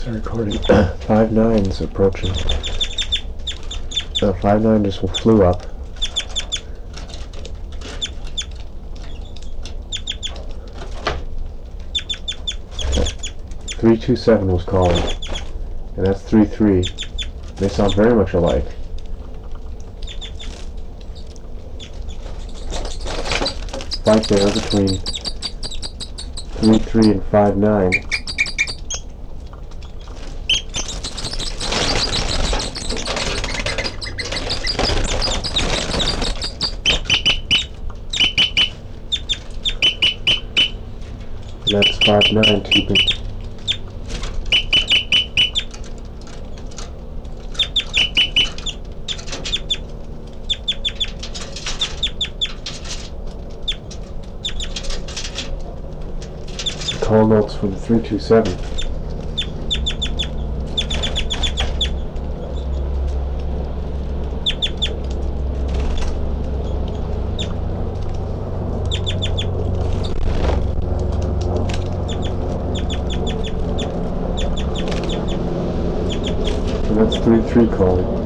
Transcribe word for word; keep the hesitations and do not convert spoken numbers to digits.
Recording. five nine's approaching. Uh, five nine just flew up. three two seven was calling. And that's three three. They sound very much alike. Fight there between three three and five nine. And that's five nine keeping. Call notes from three two seven. And that's three three calling.